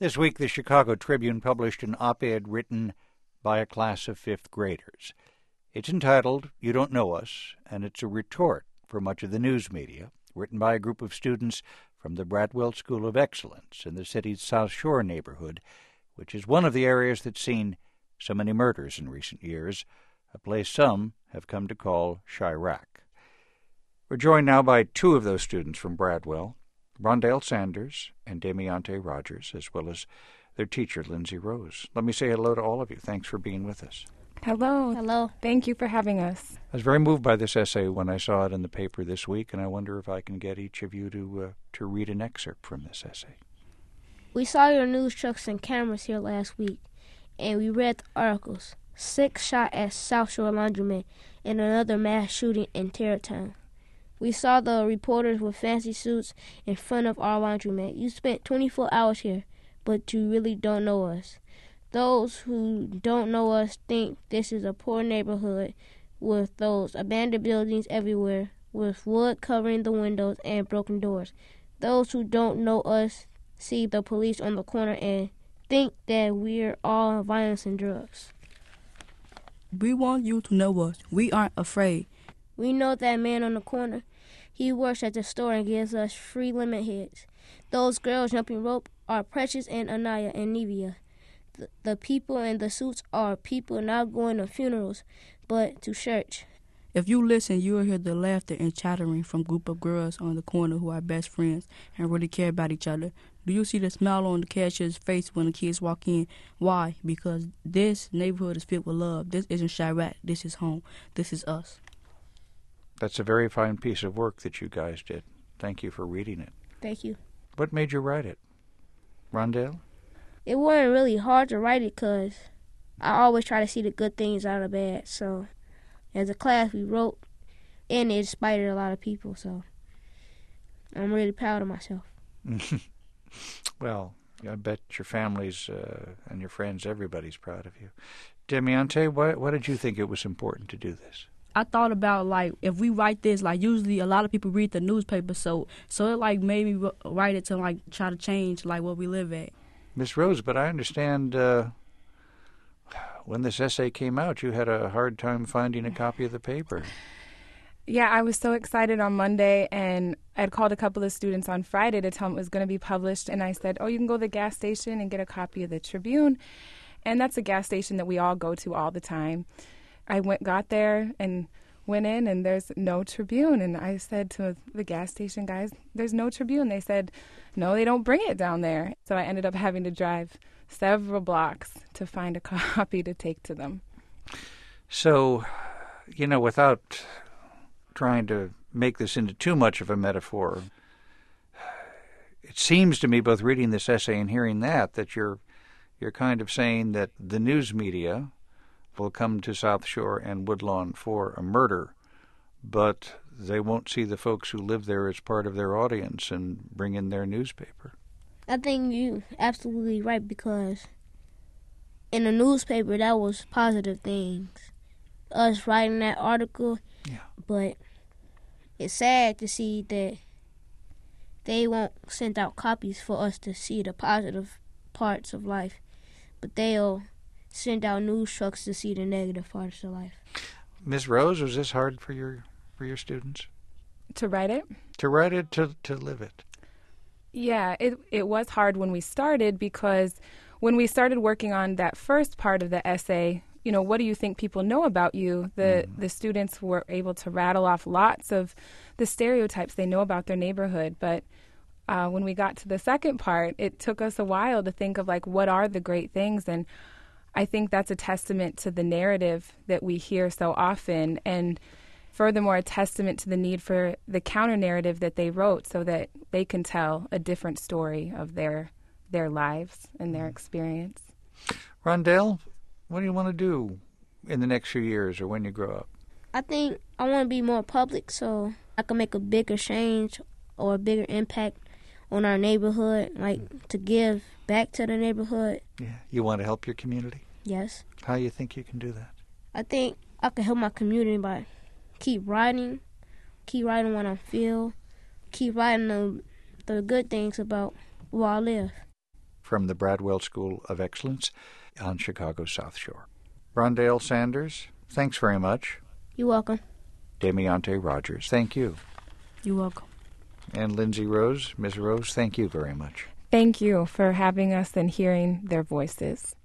This week, the Chicago Tribune published an op-ed written by a class of fifth graders. It's entitled, "You Don't Know Us," and it's a retort for much of the news media, written by a group of students from the Bradwell School of Excellence in the city's South Shore neighborhood, which is one of the areas that's seen so many murders in recent years, a place some have come to call Chiraq. We're joined now by two of those students from Bradwell, Rondell Sanders and Damiante Rogers, as well as their teacher, Lindsay Rose. Let me say hello to all of you. Thanks for being with us. Hello. Hello. Thank you for having us. I was very moved by this essay when I saw it in the paper this week, and I wonder if I can get each of you to read an excerpt from this essay. We saw your news trucks and cameras here last week, and we read the articles. 6 shot at South Shore Laundromat and another mass shooting in Tarrytown. We saw the reporters with fancy suits in front of our laundromat. You spent 24 hours here, but you really don't know us. Those who don't know us think this is a poor neighborhood with those abandoned buildings everywhere, with wood covering the windows and broken doors. Those who don't know us see the police on the corner and think that we're all violence and drugs. We want you to know us. We aren't afraid. We know that man on the corner. He works at the store and gives us free lemon heads. Those girls jumping rope are Precious and Anaya and Nevia. The people in the suits are people not going to funerals, but to church. If you listen, you will hear the laughter and chattering from a group of girls on the corner who are best friends and really care about each other. Do you see the smile on the cashier's face when the kids walk in? Why? Because this neighborhood is filled with love. This isn't Chiraq. This is home. This is us. That's a very fine piece of work that you guys did. Thank you for reading it. Thank you. What made you write it? Rondell? It wasn't really hard to write it because I always try to see the good things out of bad. So as a class, we wrote, and it inspired a lot of people. So I'm really proud of myself. Well, I bet your families and your friends, everybody's proud of you. Damiante, why did you think it was important to do this? I thought about, like, if we write this, like, usually a lot of people read the newspaper, so it, like, made me write it to, like, try to change, like, where we live at. Miss Rose, but I understand when this essay came out, you had a hard time finding a copy of the paper. Yeah, I was so excited on Monday, and I'd called a couple of students on Friday to tell them it was going to be published, and I said, you can go to the gas station and get a copy of the Tribune, and that's a gas station that we all go to all the time. I got there and went in, and there's no Tribune. And I said to the gas station guys, there's no Tribune. They said, no, they don't bring it down there. So I ended up having to drive several blocks to find a copy to take to them. So, without trying to make this into too much of a metaphor, it seems to me, both reading this essay and hearing that you're kind of saying that the news media will come to South Shore and Woodlawn for a murder, but they won't see the folks who live there as part of their audience and bring in their newspaper. I think you're absolutely right, because in the newspaper, that was positive things. Us writing that article, yeah. But it's sad to see that they won't send out copies for us to see the positive parts of life, but they'll send out news trucks to see the negative parts of life. Ms. Rose, was this hard for your students? To write it? To write it, to live it. Yeah, it was hard when we started, because when we started working on that first part of the essay, what do you think people know about you? The students were able to rattle off lots of the stereotypes they know about their neighborhood, but when we got to the second part, it took us a while to think of, like, what are the great things? And I think that's a testament to the narrative that we hear so often, and furthermore, a testament to the need for the counter-narrative that they wrote so that they can tell a different story of their lives and their experience. Rondell, what do you want to do in the next few years or when you grow up? I think I want to be more public so I can make a bigger change or a bigger impact on our neighborhood, like to give back to the neighborhood. Yeah, you want to help your community? Yes. How do you think you can do that? I think I can help my community by keep writing what I feel, keep writing the good things about where I live. from the Bradwell School of Excellence on Chicago's South Shore. Rondale Sanders, thanks very much. You're welcome. Damiante Rogers, thank you. You're welcome. And Lindsay Rose, Ms. Rose, thank you very much. Thank you for having us and hearing their voices.